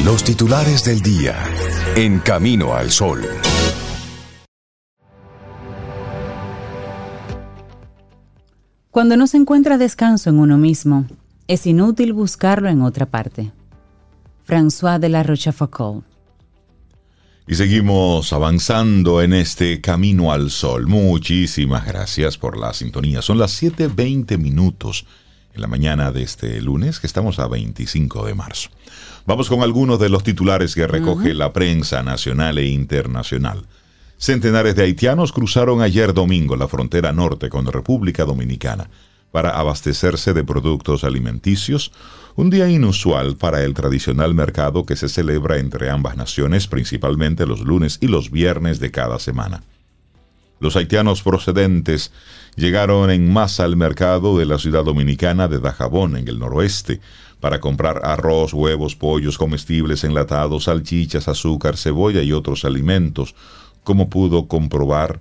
Los titulares del día en Camino al Sol. Cuando no se encuentra descanso en uno mismo, es inútil buscarlo en otra parte. François de la Rochefoucauld. Y seguimos avanzando en este Camino al Sol. Muchísimas gracias por la sintonía. Son las 7:20 en la mañana de este lunes, que estamos a 25 de marzo. Vamos con algunos de los titulares que recoge la prensa nacional e internacional. Centenares de haitianos cruzaron ayer domingo la frontera norte con República Dominicana para abastecerse de productos alimenticios, un día inusual para el tradicional mercado que se celebra entre ambas naciones, principalmente los lunes y los viernes de cada semana. Los haitianos procedentes llegaron en masa al mercado de la ciudad dominicana de Dajabón, en el noroeste, para comprar arroz, huevos, pollos, comestibles enlatados, salchichas, azúcar, cebolla y otros alimentos, como pudo comprobar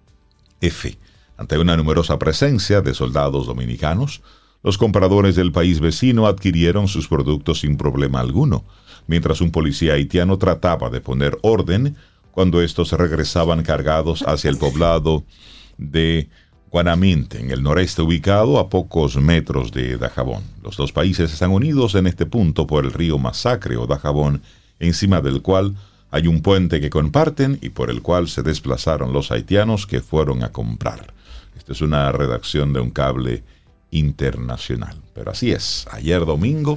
F. Ante una numerosa presencia de soldados dominicanos, los compradores del país vecino adquirieron sus productos sin problema alguno, mientras un policía haitiano trataba de poner orden cuando estos regresaban cargados hacia el poblado de Guanaminte, en el noreste, ubicado a pocos metros de Dajabón. Los dos países están unidos en este punto por el río Masacre o Dajabón, encima del cual hay un puente que comparten y por el cual se desplazaron los haitianos que fueron a comprar. Esta es una redacción de un cable internacional. Pero así es, ayer domingo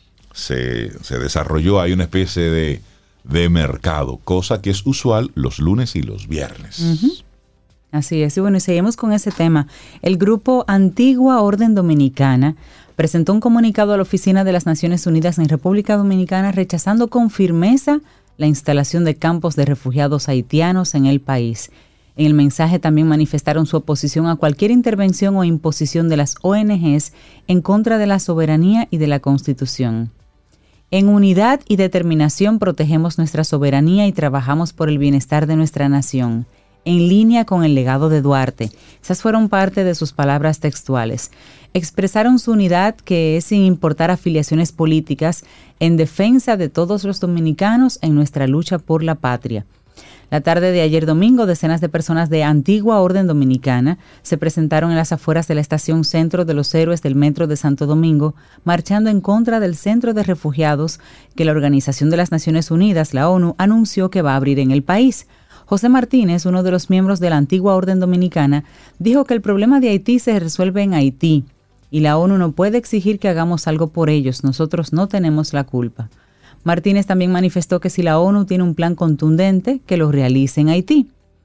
se desarrolló, hay una especie de mercado, cosa que es usual los lunes y los viernes. Así es, y bueno, y seguimos con ese tema. El grupo Antigua Orden Dominicana presentó un comunicado a la Oficina de las Naciones Unidas en República Dominicana rechazando con firmeza la instalación de campos de refugiados haitianos en el país. En el mensaje también manifestaron su oposición a cualquier intervención o imposición de las ONGs en contra de la soberanía y de la Constitución. En unidad y determinación protegemos nuestra soberanía y trabajamos por el bienestar de nuestra nación, en línea con el legado de Duarte. Esas fueron parte de sus palabras textuales. Expresaron su unidad, que es sin importar afiliaciones políticas, en defensa de todos los dominicanos en nuestra lucha por la patria. La tarde de ayer domingo, decenas de personas de Antigua Orden Dominicana se presentaron en las afueras de la estación Centro de los Héroes del Metro de Santo Domingo, marchando en contra del centro de refugiados que la Organización de las Naciones Unidas, la ONU, anunció que va a abrir en el país. José Martínez, uno de los miembros de la Antigua Orden Dominicana, dijo que el problema de Haití se resuelve en Haití y la ONU no puede exigir que hagamos algo por ellos, nosotros no tenemos la culpa. Martínez también manifestó que si la ONU tiene un plan contundente, que lo realice en Haití.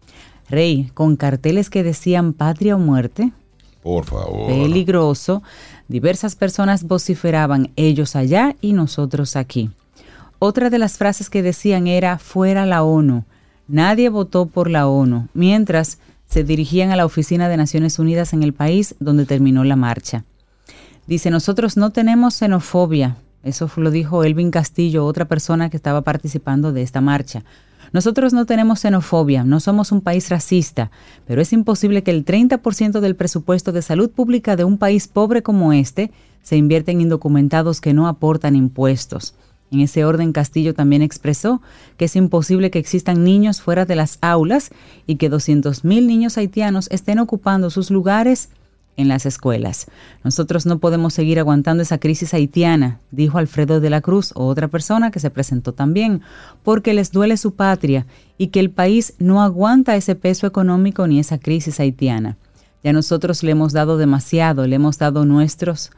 Rey, con carteles que decían patria o muerte. Por favor. Peligroso. Diversas personas vociferaban, ellos allá y nosotros aquí. Otra de las frases que decían era, fuera la ONU. Nadie votó por la ONU, mientras se dirigían a la Oficina de Naciones Unidas en el país donde terminó la marcha. Dice, nosotros no tenemos xenofobia. Eso lo dijo Elvin Castillo, otra persona que estaba participando de esta marcha. Nosotros no tenemos xenofobia, no somos un país racista, pero es imposible que el 30% del presupuesto de salud pública de un país pobre como este se invierta en indocumentados que no aportan impuestos. En ese orden, Castillo también expresó que es imposible que existan niños fuera de las aulas y que 200,000 niños haitianos estén ocupando sus lugares en las escuelas. Nosotros no podemos seguir aguantando esa crisis haitiana, dijo Alfredo de la Cruz, otra persona que se presentó también, porque les duele su patria y que el país no aguanta ese peso económico ni esa crisis haitiana. Ya nosotros le hemos dado demasiado, le hemos dado nuestros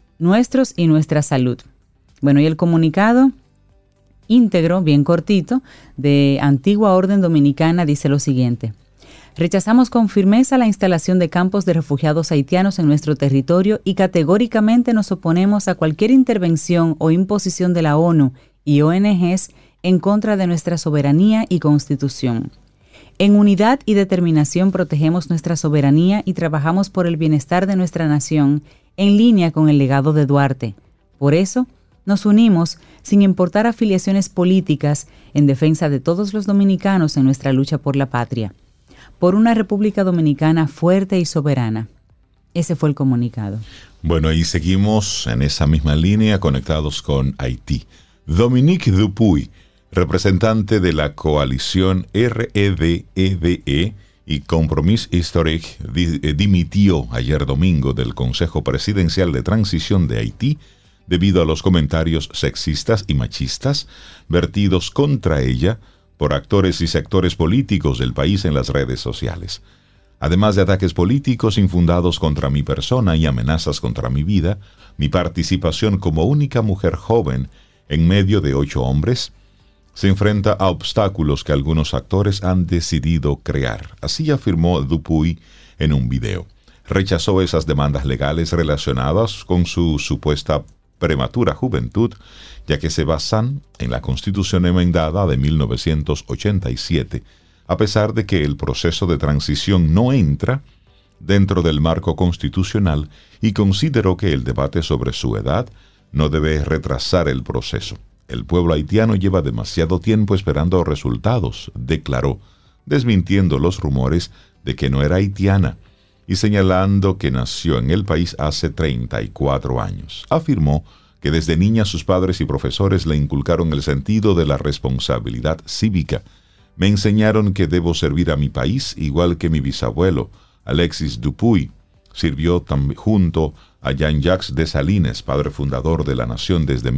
y nuestra salud. Bueno, y el comunicado íntegro, bien cortito, de Antigua Orden Dominicana dice lo siguiente. Rechazamos con firmeza la instalación de campos de refugiados haitianos en nuestro territorio y categóricamente nos oponemos a cualquier intervención o imposición de la ONU y ONGs en contra de nuestra soberanía y constitución. En unidad y determinación protegemos nuestra soberanía y trabajamos por el bienestar de nuestra nación en línea con el legado de Duarte. Por eso, nos unimos, sin importar afiliaciones políticas, en defensa de todos los dominicanos en nuestra lucha por la patria. Por una República Dominicana fuerte y soberana. Ese fue el comunicado. Bueno, y seguimos en esa misma línea conectados con Haití. Dominique Dupuy, representante de la coalición REDEDE y Compromís Historique, dimitió ayer domingo del Consejo Presidencial de Transición de Haití debido a los comentarios sexistas y machistas vertidos contra ella por actores y sectores políticos del país en las redes sociales. Además de ataques políticos infundados contra mi persona y amenazas contra mi vida, mi participación como única mujer joven en medio de 8 hombres se enfrenta a obstáculos que algunos actores han decidido crear. Así afirmó Dupuy en un video. Rechazó esas demandas legales relacionadas con su supuesta prematura juventud, ya que se basan en la Constitución enmendada de 1987, a pesar de que el proceso de transición no entra dentro del marco constitucional, y consideró que el debate sobre su edad no debe retrasar el proceso. El pueblo haitiano lleva demasiado tiempo esperando resultados, declaró, desmintiendo los rumores de que no era haitiana y señalando que nació en el país hace 34 años. Afirmó que desde niña sus padres y profesores le inculcaron el sentido de la responsabilidad cívica. Me enseñaron que debo servir a mi país igual que mi bisabuelo, Alexis Dupuy, sirvió junto a Jean-Jacques Dessalines, padre fundador de la nación desde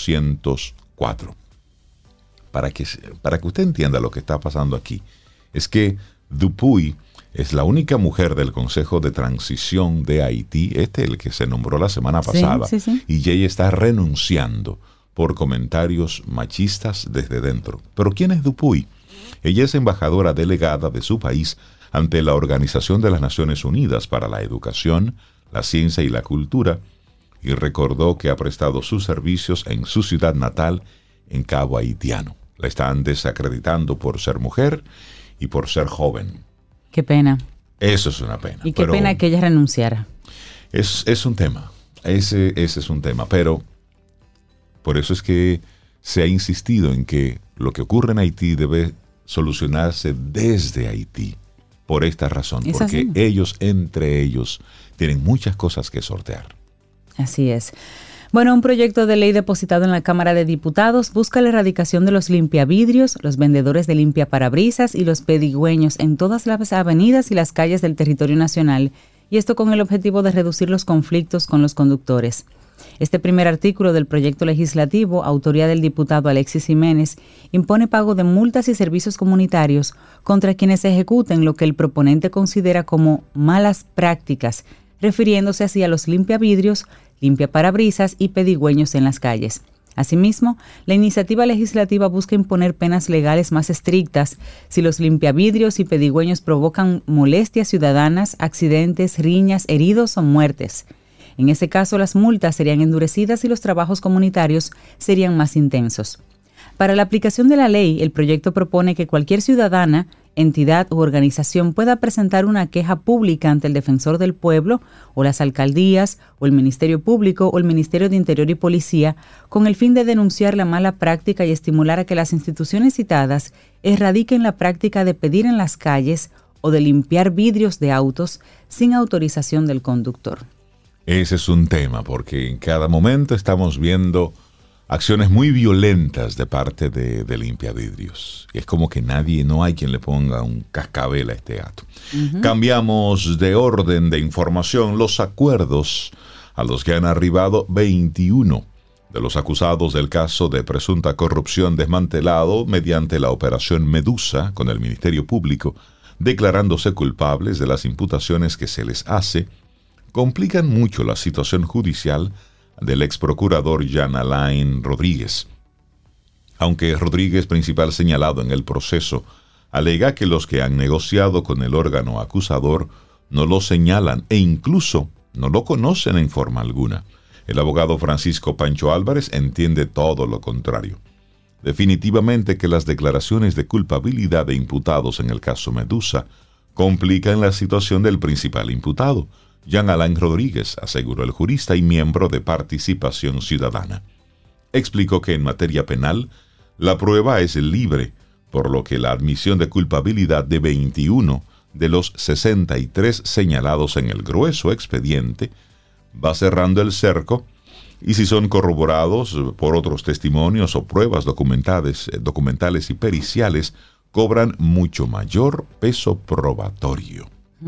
1804. Para que usted entienda lo que está pasando aquí, es que Dupuy es la única mujer del Consejo de Transición de Haití, el que se nombró la semana pasada, sí. Y ella está renunciando por comentarios machistas desde dentro. ¿Pero quién es Dupuy? Ella es embajadora delegada de su país ante la Organización de las Naciones Unidas para la Educación, la Ciencia y la Cultura, y recordó que ha prestado sus servicios en su ciudad natal, en Cabo Haitiano. La están desacreditando por ser mujer y por ser joven. Qué pena. Eso es una pena. Y qué pena que ella renunciara. Es un tema. Ese es un tema. Pero por eso es que se ha insistido en que lo que ocurre en Haití debe solucionarse desde Haití. Por esta razón. Porque ellos, entre ellos, tienen muchas cosas que sortear. Así es. Bueno, un proyecto de ley depositado en la Cámara de Diputados busca la erradicación de los limpiavidrios, los vendedores de limpiaparabrisas y los pedigüeños en todas las avenidas y las calles del territorio nacional, y esto con el objetivo de reducir los conflictos con los conductores. Este primer artículo del proyecto legislativo, autoría del diputado Alexis Jiménez, impone pago de multas y servicios comunitarios contra quienes ejecuten lo que el proponente considera como malas prácticas, refiriéndose así a los limpiavidrios, limpiaparabrisas y pedigüeños en las calles. Asimismo, la iniciativa legislativa busca imponer penas legales más estrictas si los limpiavidrios y pedigüeños provocan molestias ciudadanas, accidentes, riñas, heridos o muertes. En ese caso, las multas serían endurecidas y los trabajos comunitarios serían más intensos. Para la aplicación de la ley, el proyecto propone que cualquier ciudadana, entidad u organización pueda presentar una queja pública ante el Defensor del Pueblo o las alcaldías o el Ministerio Público o el Ministerio de Interior y Policía con el fin de denunciar la mala práctica y estimular a que las instituciones citadas erradiquen la práctica de pedir en las calles o de limpiar vidrios de autos sin autorización del conductor. Ese es un tema, porque en cada momento estamos viendo acciones muy violentas de parte de limpiavidrios. Y es como que no hay quien le ponga un cascabel a este gato. Cambiamos de orden de información. Los acuerdos a los que han arribado 21 de los acusados del caso de presunta corrupción desmantelado mediante la Operación Medusa con el Ministerio Público, declarándose culpables de las imputaciones que se les hace, complican mucho la situación judicial del ex procurador Jean Alain Rodríguez. Aunque Rodríguez, principal señalado en el proceso, alega que los que han negociado con el órgano acusador no lo señalan e incluso no lo conocen en forma alguna. El abogado Francisco Pancho Álvarez entiende todo lo contrario. Definitivamente que las declaraciones de culpabilidad de imputados en el caso Medusa complican la situación del principal imputado, Jean Alain Rodríguez, aseguró el jurista y miembro de Participación Ciudadana. Explicó que en materia penal, la prueba es libre, por lo que la admisión de culpabilidad de 21 de los 63 señalados en el grueso expediente va cerrando el cerco y si son corroborados por otros testimonios o pruebas documentales y periciales, cobran mucho mayor peso probatorio.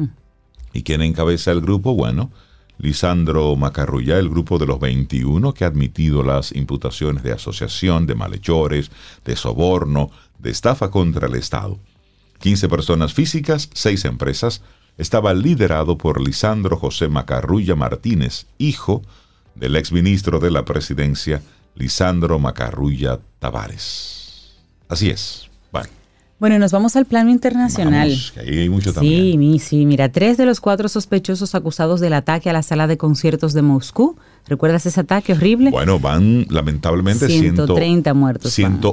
¿Y quién encabeza el grupo? Bueno, Lisandro Macarrulla, el grupo de los 21 que ha admitido las imputaciones de asociación, de malhechores, de soborno, de estafa contra el Estado. 15 personas físicas, 6 empresas. Estaba liderado por Lisandro José Macarrulla Martínez, hijo del exministro de la Presidencia, Lisandro Macarrulla Tavares. Así es. Bueno, nos vamos al plano internacional. Vamos, que ahí hay mucho también. Sí, mira, 3 de los 4 sospechosos acusados del ataque a la sala de conciertos de Moscú. ¿Recuerdas ese ataque horrible? Bueno, van lamentablemente 130 muertos.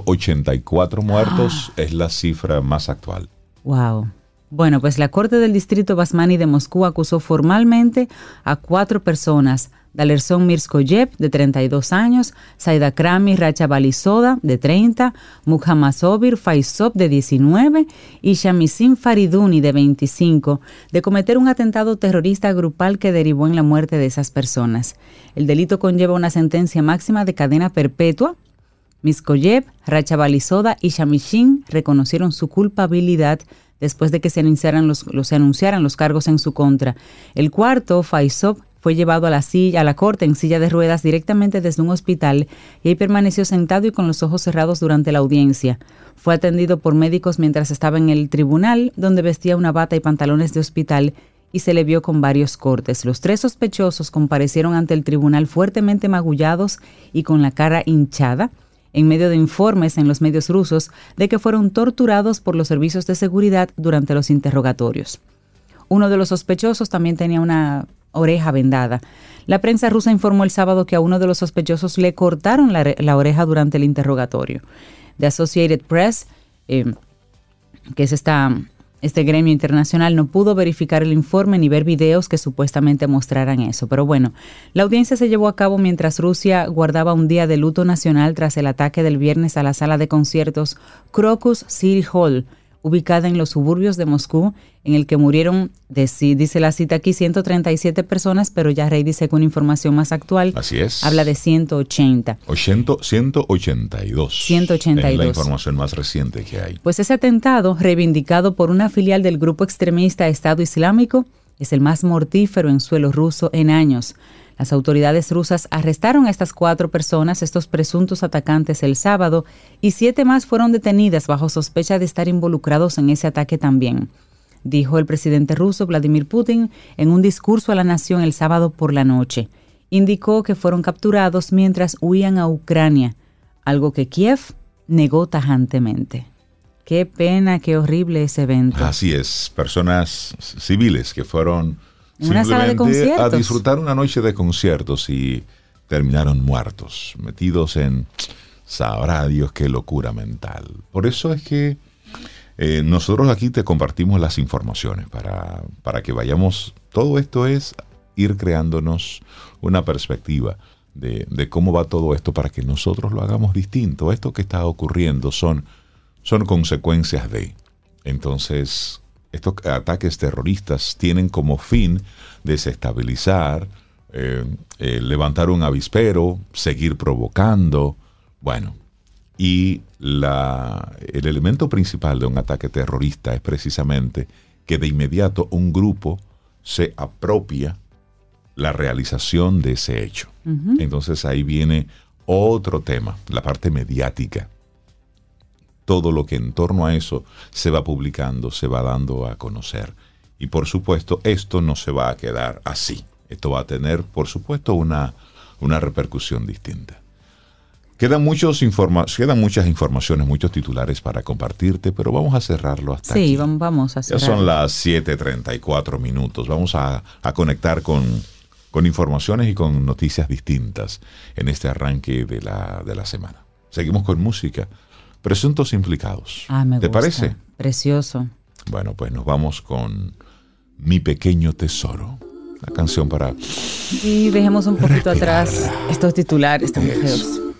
184 muertos es la cifra más actual. Wow. Bueno, pues la Corte del Distrito Basmani de Moscú acusó formalmente a 4 personas: Dalerson Mirskoyev, de 32 años, Saidakrami Rachabalisoda, de 30, Muhammadovir Faisov, de 19, y Shamisin Fariduni, de 25, de cometer un atentado terrorista grupal que derivó en la muerte de esas personas. El delito conlleva una sentencia máxima de cadena perpetua. Mirskoyev, Rachabalisoda y Shamishin reconocieron su culpabilidad después de que se anunciaran los cargos en su contra. El cuarto, Faisov, fue llevado a la corte en silla de ruedas directamente desde un hospital y ahí permaneció sentado y con los ojos cerrados durante la audiencia. Fue atendido por médicos mientras estaba en el tribunal, donde vestía una bata y pantalones de hospital, y se le vio con varios cortes. Los 3 sospechosos comparecieron ante el tribunal fuertemente magullados y con la cara hinchada, en medio de informes en los medios rusos de que fueron torturados por los servicios de seguridad durante los interrogatorios. Uno de los sospechosos también tenía una oreja vendada. La prensa rusa informó el sábado que a uno de los sospechosos le cortaron la oreja durante el interrogatorio. The Associated Press, que es este gremio internacional, no pudo verificar el informe ni ver videos que supuestamente mostraran eso. Pero bueno, la audiencia se llevó a cabo mientras Rusia guardaba un día de luto nacional tras el ataque del viernes a la sala de conciertos Crocus City Hall, ubicada en los suburbios de Moscú, en el que murieron, dice la cita aquí, 137 personas, pero ya Rey dice que una información más actual. Así es. Habla de 180. 182. 182. Es la información más reciente que hay. Pues ese atentado, reivindicado por una filial del grupo extremista Estado Islámico, es el más mortífero en suelo ruso en años. Las autoridades rusas arrestaron a estas 4 personas, estos presuntos atacantes, el sábado, y 7 más fueron detenidas bajo sospecha de estar involucrados en ese ataque también, dijo el presidente ruso Vladimir Putin en un discurso a la nación el sábado por la noche. Indicó que fueron capturados mientras huían a Ucrania, algo que Kiev negó tajantemente. Qué pena, qué horrible ese evento. Así es, personas civiles que fueron una sala de conciertos a disfrutar una noche de conciertos y terminaron muertos, metidos en, sabrá Dios qué locura mental. Por eso es que nosotros aquí te compartimos las informaciones para que vayamos. Todo esto es ir creándonos una perspectiva de cómo va todo esto para que nosotros lo hagamos distinto. Esto que está ocurriendo son consecuencias de. Entonces, estos ataques terroristas tienen como fin desestabilizar, levantar un avispero, seguir provocando. Bueno, y el elemento principal de un ataque terrorista es precisamente que de inmediato un grupo se apropia la realización de ese hecho. Uh-huh. Entonces ahí viene otro tema, la parte mediática. Todo lo que en torno a eso se va publicando, se va dando a conocer. Y por supuesto, esto no se va a quedar así. Esto va a tener, por supuesto, una repercusión distinta. Quedan muchas informaciones, muchos titulares para compartirte, pero vamos a cerrarlo hasta aquí. Sí, vamos a cerrarlo. Ya son las 7:34 minutos. Vamos a conectar con informaciones y con noticias distintas en este arranque de la semana. Seguimos con música. Presuntos implicados. Me ¿Te gusta. parece? Precioso. Bueno, pues nos vamos con Mi Pequeño Tesoro. La canción para... Y dejemos un poquito atrás estos titulares tan feos.